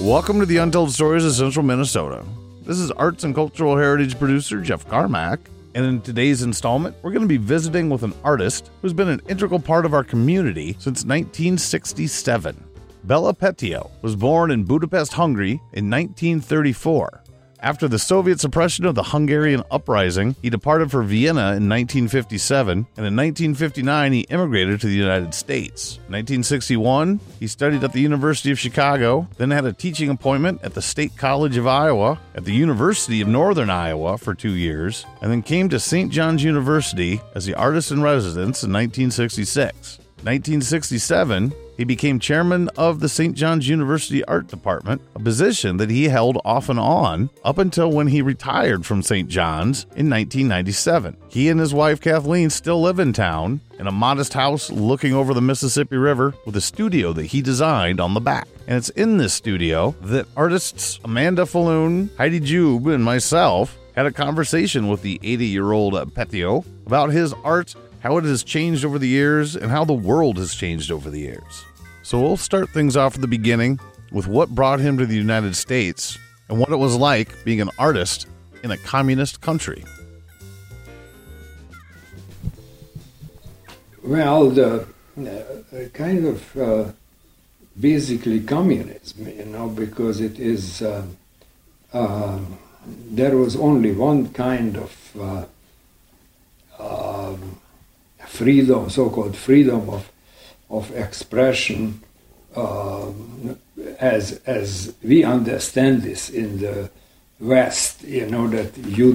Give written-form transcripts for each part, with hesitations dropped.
Welcome to the Untold Stories of Central Minnesota. This is arts and cultural heritage producer Jeff Carmack, and in today's installment, we're going to be visiting with an artist who's been an integral part of our community since 1967. Bela Pettio was born in Budapest, Hungary in 1934. After the Soviet suppression of the Hungarian uprising, he departed for Vienna in 1957, and in 1959 he immigrated to the United States. In 1961, he studied at the University of Chicago, then had a teaching appointment at the State College of Iowa, at the University of Northern Iowa for 2 years, and then came to St. John's University as the artist in residence in 1966. In 1967, he became chairman of the St. John's University Art Department, a position that he held off and on up until when he retired from St. John's in 1997. He and his wife Kathleen still live in town in a modest house looking over the Mississippi River with a studio that he designed on the back. And it's in this studio that artists Amanda Falloon, Heidi Jube, and myself had a conversation with the 80-year-old Pettio about his art, how it has changed over the years, and how the world has changed over the years. So we'll start things off at the beginning with what brought him to the United States and what it was like being an artist in a communist country. Well, the kind of basically communism, because it is, there was only one kind of freedom, so-called freedom of expression, as we understand this in the West. That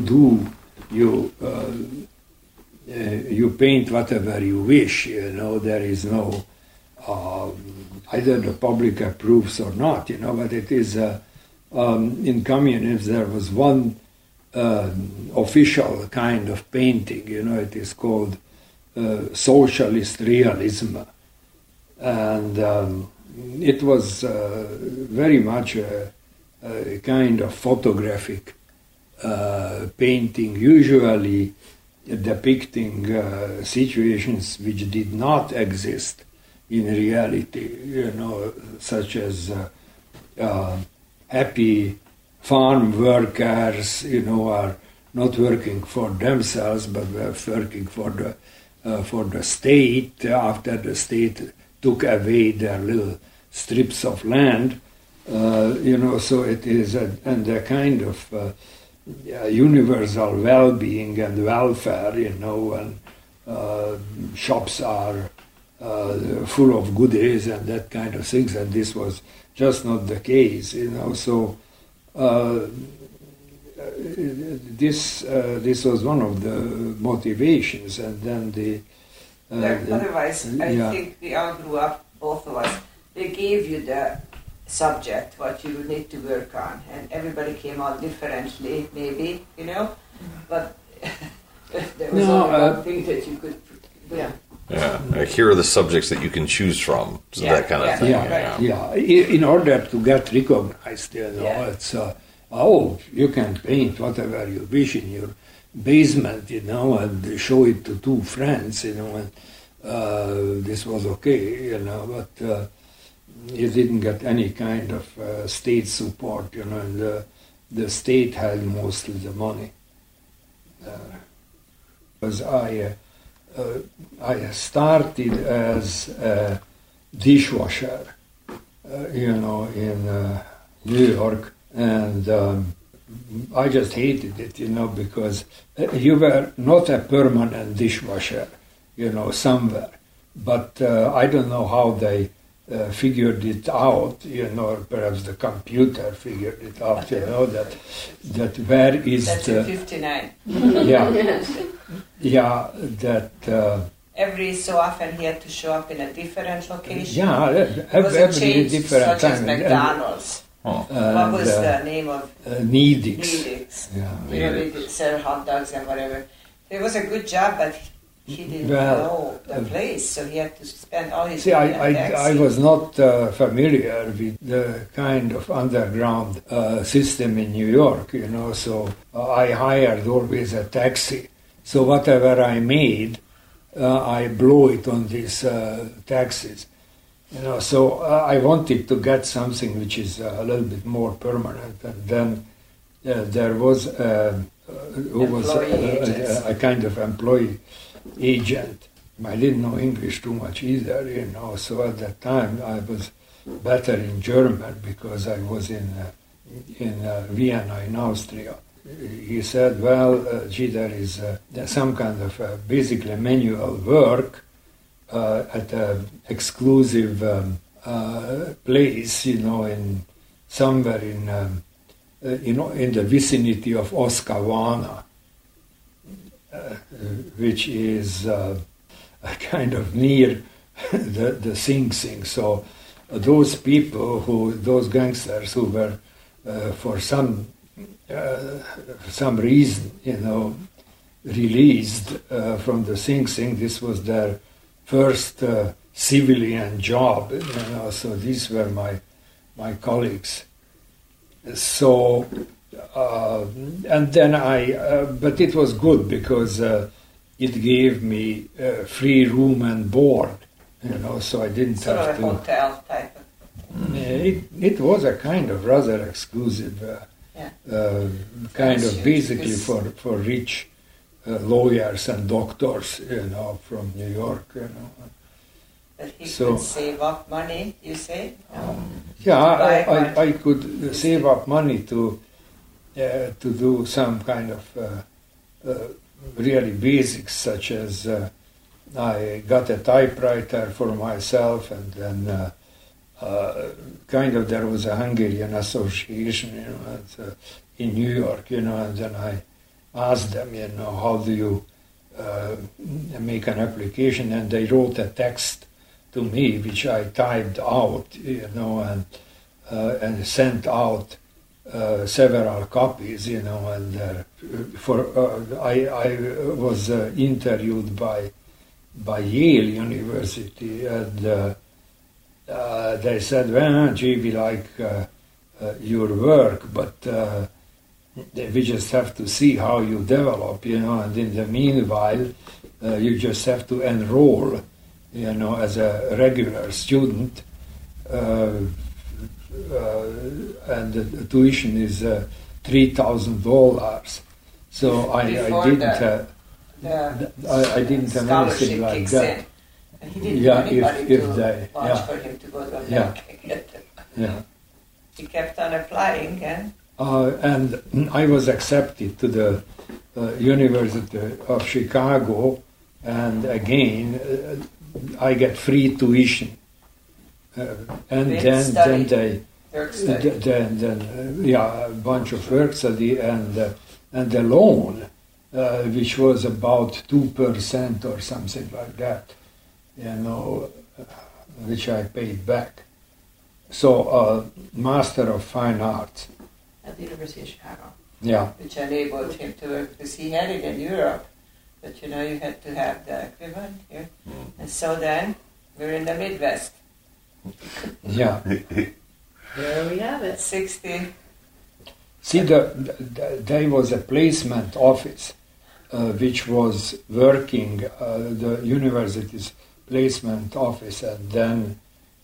you paint whatever you wish. There is no either the public approves or not. But it is in communism there was one official kind of painting. It is called socialist realism, and it was very much a kind of photographic painting, usually depicting situations which did not exist in reality, such as happy farm workers, are not working for themselves, but were working for the state, after the state took away their little strips of land, so it is and a kind of universal well-being and welfare, and shops are full of goodies and that kind of things, and this was just not the case, so this was one of the motivations, and then otherwise, I think we all grew up, both of us. They gave you the subject, what you need to work on, and everybody came out differently, maybe, but there was only one thing that you could do. Yeah, here are the subjects that you can choose from, so that kind of thing. In order to get recognized, it's you can paint whatever you wish in your basement, and show it to two friends, and this was okay, but you didn't get any kind of state support, and the state had mostly the money. Because I started as a dishwasher, in New York, and I just hated it, because you were not a permanent dishwasher, somewhere. But I don't know how they figured it out, or perhaps the computer figured it out, that where is That's the... in 59. That... every so often he had to show up in a different location. Every different such time. As McDonald's. What was the name of Needix. Needix. We did sell hot dogs and whatever. It was a good job, but he didn't know the place, so he had to spend all his time in a taxi. I was not familiar with the kind of underground system in New York, so I hired always a taxi. So whatever I made, I blow it on these taxis. So I wanted to get something which is a little bit more permanent. And then there was who was a kind of employee agent. I didn't know English too much either, So at that time I was better in German because I was in Vienna in Austria. He said, well, gee, there is some kind of basically manual work at an exclusive place, in somewhere in the vicinity of Oskawana, which is kind of near the Sing Sing. So those people those gangsters who were for some reason, released from the Sing Sing, this was their first civilian job, so these were my colleagues. So, and then but it was good because it gave me free room and board, so I didn't have to. Sort of a hotel type of. It was a kind of rather exclusive, kind of basically for rich lawyers and doctors, from New York, But he could save up money, you say? I could save up money to do some kind of really basics, such as I got a typewriter for myself, and then there was a Hungarian association, in New York, and then I asked them, how do you make an application, and they wrote a text to me, which I typed out, and sent out several copies, and I was interviewed by Yale University, and they said, well, gee, we like your work, but we just have to see how you develop, and in the meanwhile, you just have to enroll, as a regular student, and the tuition is $3,000. So I didn't have anything like that. He didn't want anybody to watch for him to go to America. He kept on applying, and I was accepted to the University of Chicago, and again I get free tuition, and then a bunch of work study, and the loan, which was about 2% or something like that, which I paid back. So, Master of Fine Arts. At the University of Chicago. Yeah. Which enabled him to work, because he had it in Europe, but you had to have the equivalent here. And so then, we're in the Midwest. Yeah. There we have it. 60. See, there was a placement office which was working, the university's placement office, and then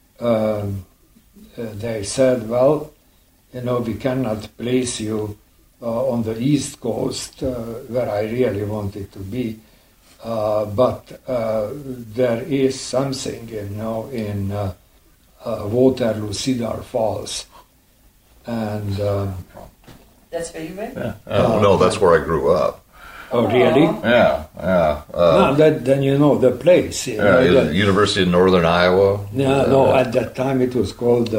they said, well, we cannot place you on the East Coast, where I really wanted to be, but there is something, in Waterloo, Cedar Falls, and that's where you went? Yeah. No, that's where I grew up. Oh, really? Yeah. No, then you know the place. The University of Northern Iowa. No, at that time it was called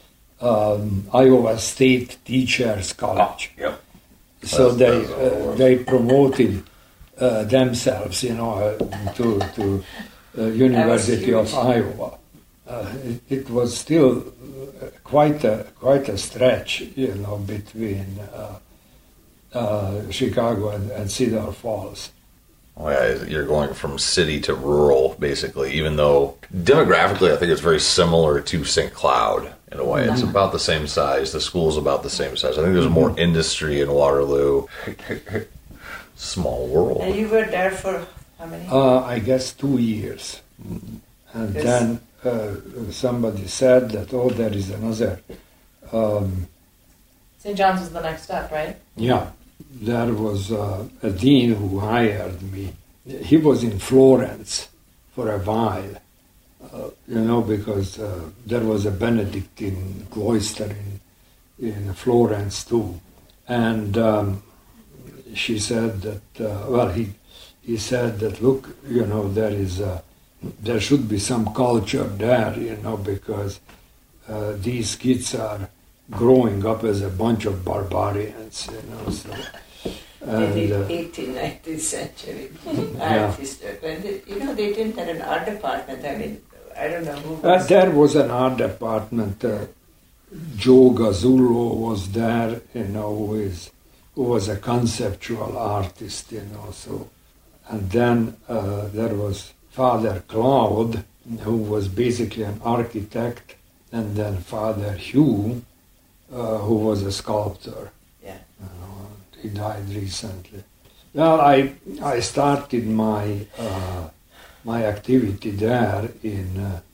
Iowa State Teachers College. Yep. So they promoted themselves, to University of Iowa. It was still quite a stretch, between Chicago and Cedar Falls. Oh, yeah, you're going from city to rural, basically, even though demographically I think it's very similar to St. Cloud in a way. It's about the same size. The school's about the same size. I think there's more industry in Waterloo. Small world. And you were there for how many? I guess 2 years. And then somebody said that, oh, there is another. St. John's was the next step, right? Yeah, there was a dean who hired me. He was in Florence for a while, because there was a Benedictine cloister in Florence too. And she said that, he said that, look, there should be some culture there, because these kids are growing up as a bunch of barbarians, So, in the 18th, 19th century artists, they didn't have an art department. I mean, I don't know who was. There was an art department. Joe Gazzullo was there, who was a conceptual artist, So, and then there was Father Claude, who was basically an architect, and then Father Hugh, who was a sculptor. Yeah. He died recently. Well, I started my activity there in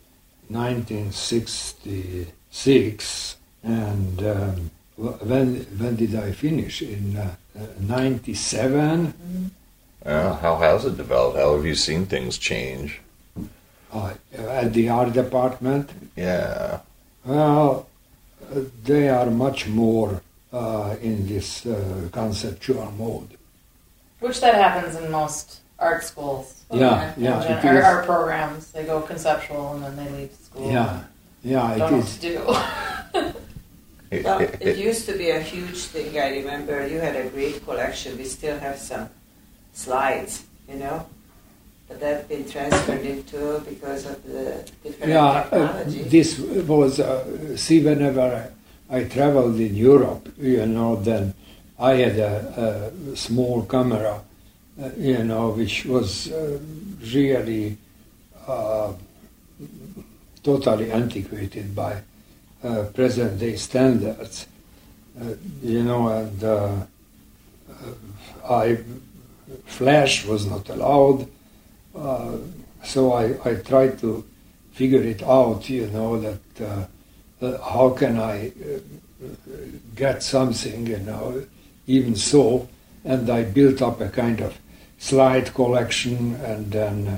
1966, and when did I finish? In 97. Mm-hmm. How has it developed? How have you seen things change? At the art department? Yeah. Well, they are much more in this conceptual mode. Which that happens in most art schools. Yeah. Art programs, they go conceptual and then they leave school. Yeah, Don't know what to do. Well, it used to be a huge thing. I remember you had a great collection. We still have some slides, but that's been transferred into because of the different technology. This was, whenever I traveled in Europe, then I had a small camera, which was really totally antiquated by present day standards, and flash was not allowed, so I tried to figure it out, that how can I get something, even so, and I built up a kind of slide collection, and then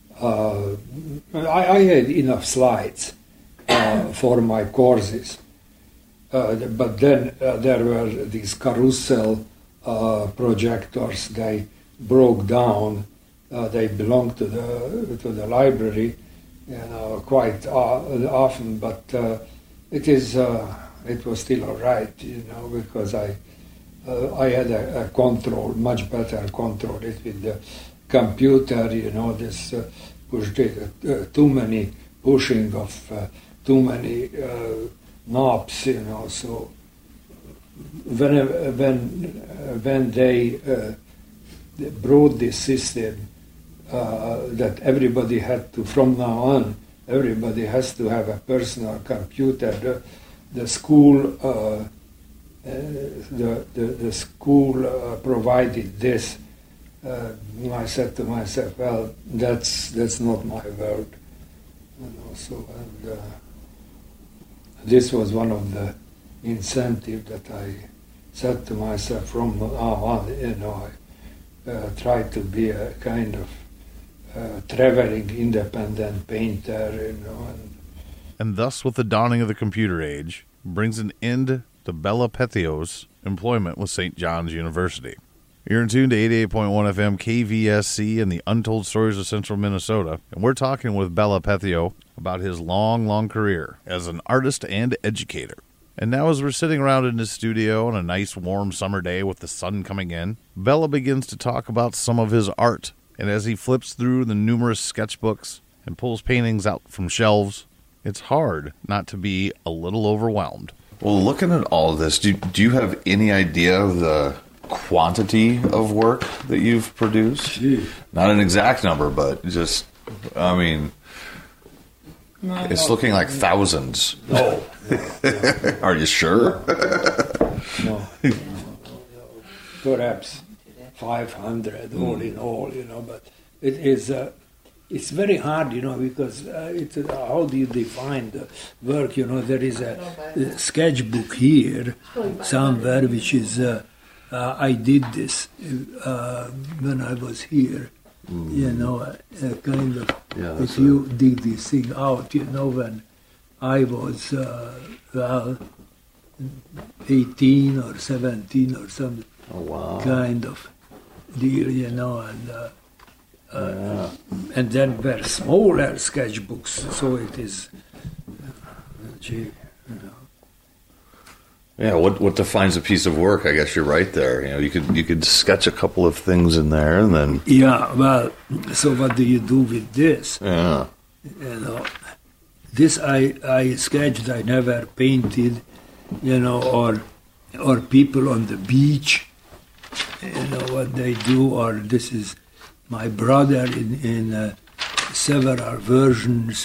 I had enough slides for my courses, but then there were these carousel projectors. They broke down. They belonged to the library, quite often, but it was still all right, because I had a control, much better control it with the computer, this too many pushing of too many knobs, so when they brought this system that everybody had to, from now on, everybody has to have a personal computer. The school provided this. I said to myself, well, that's not my world. This was one of the incentives that I said to myself from now on. I tried to be a kind of traveling independent painter, And thus, with the dawning of the computer age, brings an end to Bella Pethios' employment with St. John's University. You're in tune to 88.1 FM KVSC and the Untold Stories of Central Minnesota, and we're talking with Bella Pethio about his long career as an artist and educator. And now as we're sitting around in his studio on a nice warm summer day with the sun coming in, Bella begins to talk about some of his art. And as he flips through the numerous sketchbooks and pulls paintings out from shelves, it's hard not to be a little overwhelmed. Well, looking at all of this, do you have any idea of the quantity of work that you've produced? Gee. Not an exact number, but just, it's looking like thousands. No. Are you sure? No. Perhaps 500 all in all, but it is it's very hard, because how do you define the work? There is a sketchbook here somewhere, which is, I did this when I was here, kind of, if you dig this thing out, when I was, 18 or 17 or something, kind of deal, and then were smaller sketchbooks, so it is, Yeah, what defines a piece of work? I guess you're right there. You could sketch a couple of things in there, and then so what do you do with this? Yeah, this I sketched. I never painted, or people on the beach, what they do, or this is my brother in several versions,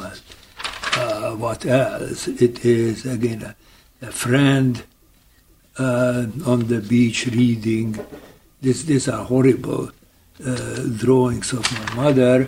what else? It is, again, a friend on the beach reading. These are horrible drawings of my mother.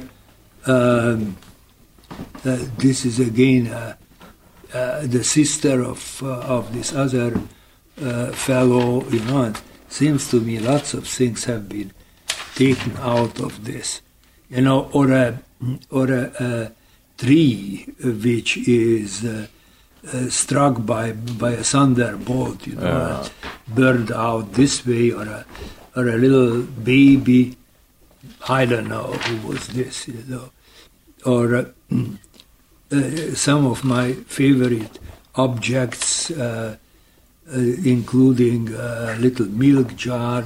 This is, again, the sister of this other fellow, It seems to me lots of things have been taken out of this, or a tree which is struck by a thunderbolt, burned out this way, or a little baby. I don't know who was this, or some of my favorite objects, including a little milk jar.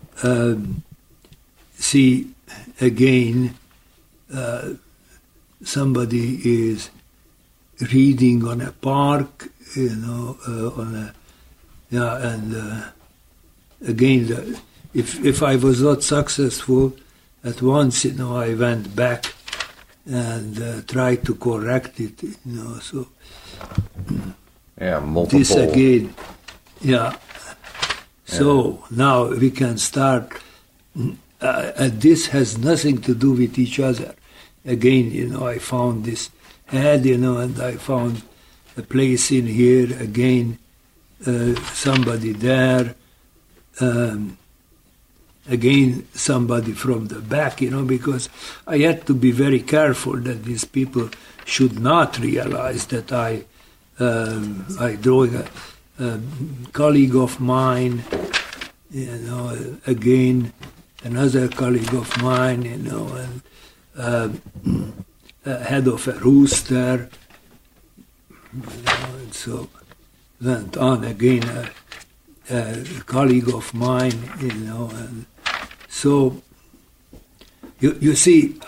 See, again, somebody is reading on a park, and again, if I was not successful at once, I went back and tried to correct it, so. Multiple. This again, So now we can start. And this has nothing to do with each other. Again, I found this ad, and I found a place in here, again, somebody there, again, somebody from the back, because I had to be very careful that these people should not realize that I draw a colleague of mine, again, another colleague of mine, and head of a rooster, and so went on again, a colleague of mine, and so you see,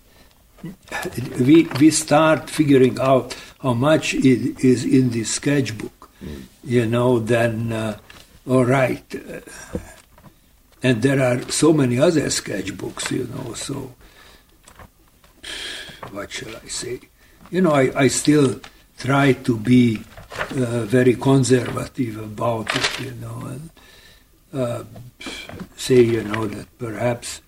we start figuring out how much it is in this sketchbook, then all right. And there are so many other sketchbooks, so what shall I say? I still try to be very conservative about it, and say, that perhaps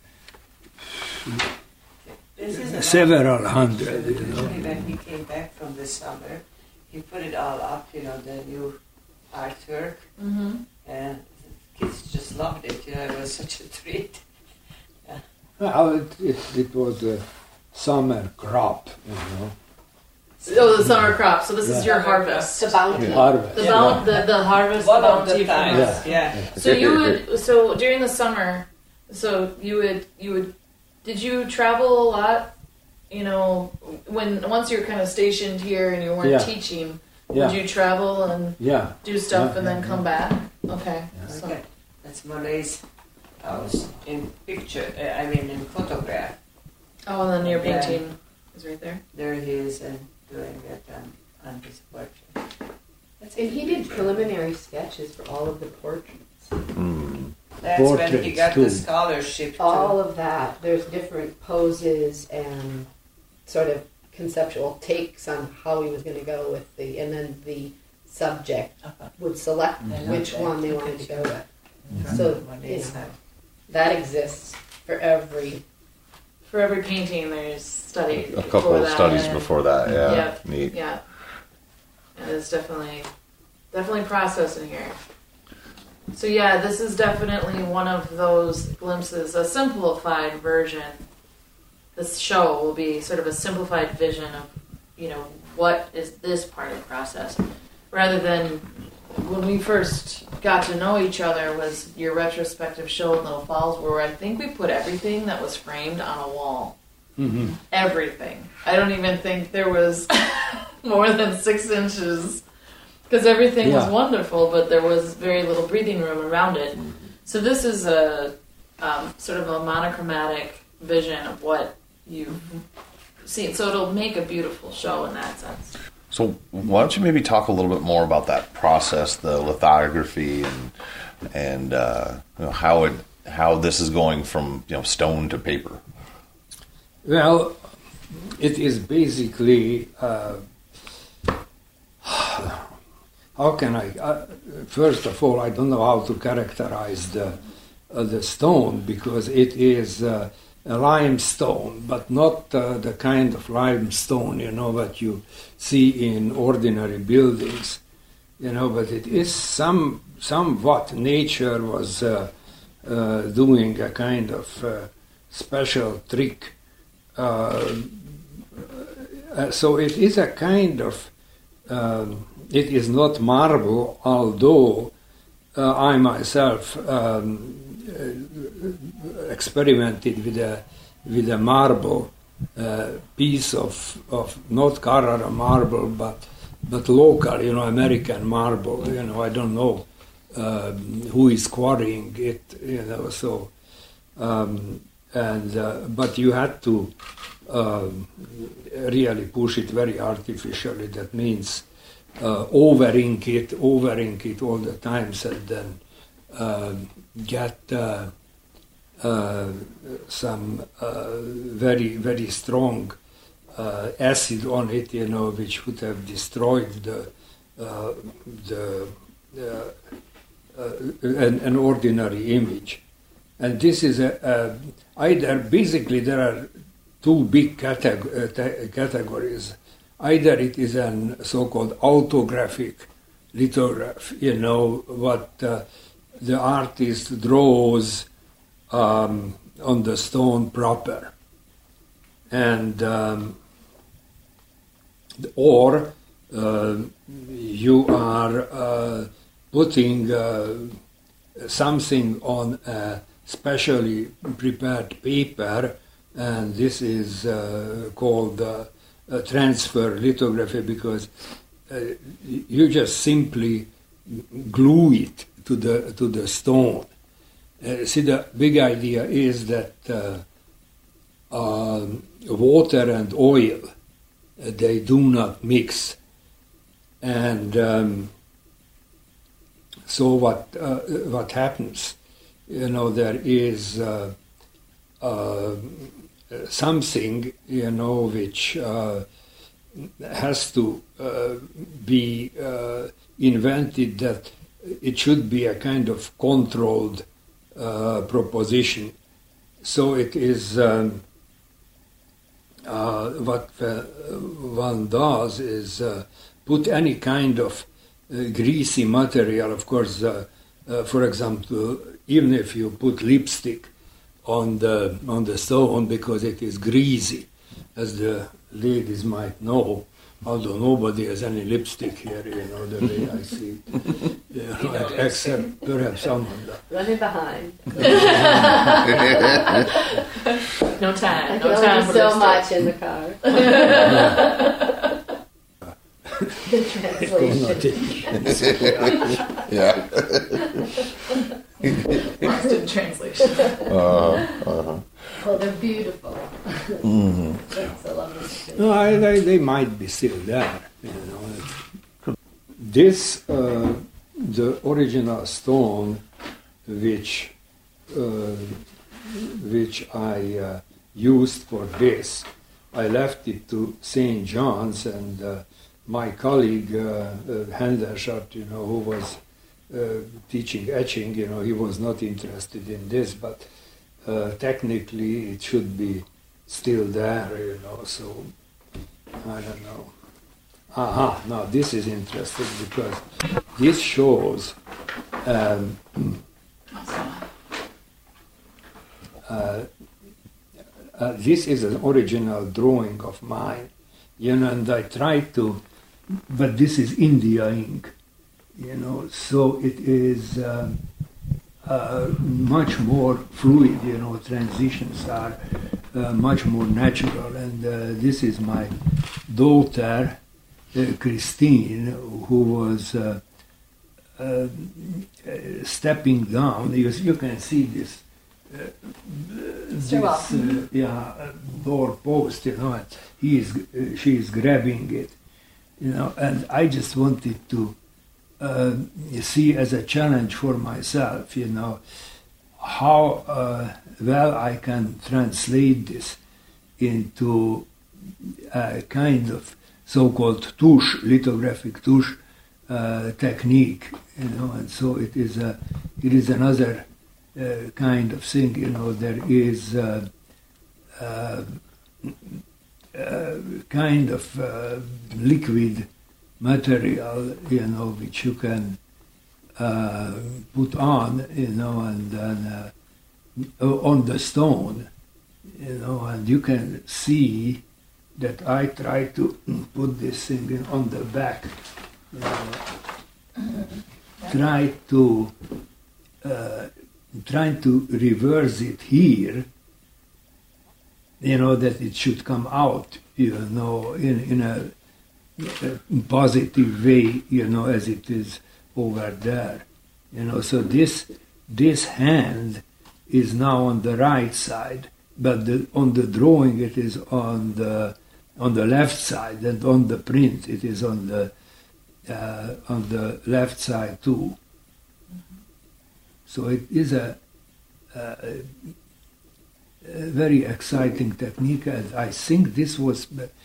several hundred, When he came back from the summer, he put it all up, the new artwork, and kids just loved it, it was such a treat. Well, it was a summer crop, Oh, the summer crop. So this is your harvest. The bounty. Harvest. The harvest. One the of the bounty from times, us. yeah. So during the summer, did you travel a lot? Once you're kind of stationed here and you weren't teaching, would you travel and do stuff and then come back? Okay. So. Okay. That's Malay's house in picture, in photograph. Oh, and then your painting is right there. There he is doing it on his portrait. And he did preliminary sketches for all of the portraits. That's when he Portraits, got too. the scholarship too. All of that. There's different poses and sort of conceptual takes on how he was going to go with and then the subject would select which one they wanted to go with. So, that exists for every for every painting, there's study. A couple of studies before that, yeah. Yep. Neat. Yeah. And there's definitely process in here. So yeah, this is definitely one of those glimpses, a simplified version. This show will be sort of a simplified vision of, what is this part of the process, rather than when we first got to know each other was your retrospective show in Little Falls, where I think we put everything that was framed on a wall. Mm-hmm. Everything. I don't even think there was more than 6 inches, because everything was wonderful, but there was very little breathing room around it. So this is a sort of a monochromatic vision of what you've seen. So it'll make a beautiful show in that sense. So why don't you maybe talk a little bit more about that process, the lithography, and how this is going from stone to paper? Well, it is basically how can I? First of all, I don't know how to characterize the stone, because it is a limestone, but not the kind of limestone that you see in ordinary buildings. But it is somewhat nature was doing a kind of special trick. So it is a kind of. It is not marble, although I myself experimented with a marble piece of not Carrara marble, but local, American marble. I don't know who is quarrying it. So but you had to really push it very artificially. That means over-ink it all the time, and then get some very, very strong acid on it, which would have destroyed an ordinary image. And this is basically there are 2 big categories. Either it is an so-called autographic lithograph, what the artist draws on the stone proper, and or you are putting something on a specially prepared paper, and this is called transfer lithography, because you just simply glue it to the stone. See, the big idea is that water and oil, they do not mix, and so what happens? There is something, which has to be invented, that it should be a kind of controlled proposition. So it is what one does is put any kind of greasy material. Of course, for example, even if you put lipstick on the stone, because it is greasy, as the ladies might know, although nobody has any lipstick here, the way I see it, except perhaps someone. Running behind. No time. I No can only time do for so lipstick. much in the car. Translation. Yeah. Lost in translation. Oh, they're beautiful. Mm-hmm. That's a lovely. No, they might be still there. This, the original stone, which I used for this, I left it to St. John's, and my colleague Hendershot, who was teaching etching, he was not interested in this, but technically it should be still there, you know, so I don't know. Now this is interesting because this shows this is an original drawing of mine, you know, and I tried to, but this is India ink, you know, so it is much more fluid, you know, transitions are much more natural, and this is my daughter, Christine, who was stepping down. You can see this door post, you know, and she is grabbing it, you know, and I just wanted to see as a challenge for myself, you know, how well I can translate this into a kind of so-called touche, lithographic touche technique, you know, and so it is another kind of thing, you know. There is kind of liquid material, you know, which you can put on, you know, and then on the stone, you know, and you can see that I try to put this thing on the back, you know, trying to reverse it here, you know, that it should come out, you know, in a positive way, you know, as it is over there, you know. So this hand is now on the right side, but on the drawing it is on the left side, and on the print it is on the left side too. So it is a very exciting technique, and I think this was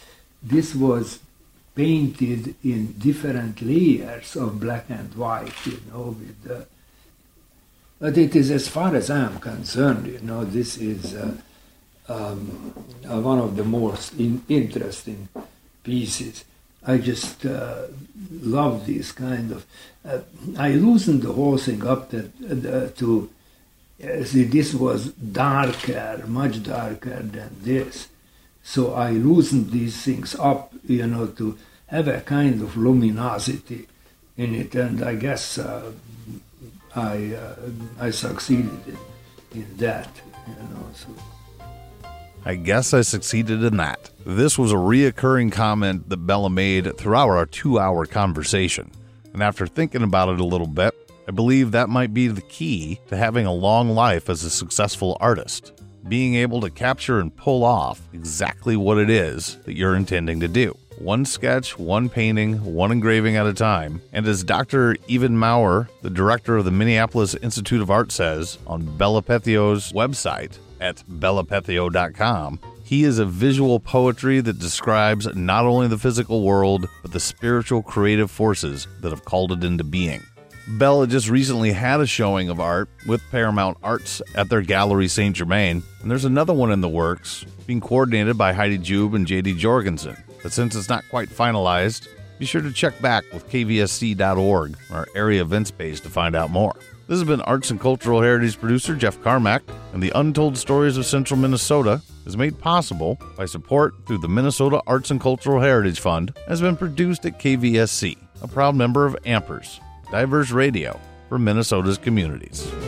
painted in different layers of black and white, you know, but it is, as far as I am concerned, you know, this is one of the most interesting pieces. I just love this kind of. I loosened the whole thing up to see, this was darker, much darker than this. So I loosened these things up, you know, to have a kind of luminosity in it, and I guess I succeeded in that, you know. So. I guess I succeeded in that. This was a reoccurring comment that Bella made throughout our 2-hour conversation. And after thinking about it a little bit, I believe that might be the key to having a long life as a successful artist. Being able to capture and pull off exactly what it is that you're intending to do. One sketch, one painting, one engraving at a time. And as Dr. Evan Maurer, the director of the Minneapolis Institute of Art, says on Bella Pethio's website at bellapethio.com, he is a visual poetry that describes not only the physical world, but the spiritual creative forces that have called it into being. Bella just recently had a showing of art with Paramount Arts at their Gallery St. Germain, and there's another one in the works being coordinated by Heidi Jube and J.D. Jorgensen. But since it's not quite finalized, be sure to check back with kvsc.org, our area events page, to find out more. This has been Arts and Cultural Heritage producer Jeff Carmack, and the Untold Stories of Central Minnesota is made possible by support through the Minnesota Arts and Cultural Heritage Fund, and has been produced at KVSC, a proud member of Ampers, diverse radio for Minnesota's communities.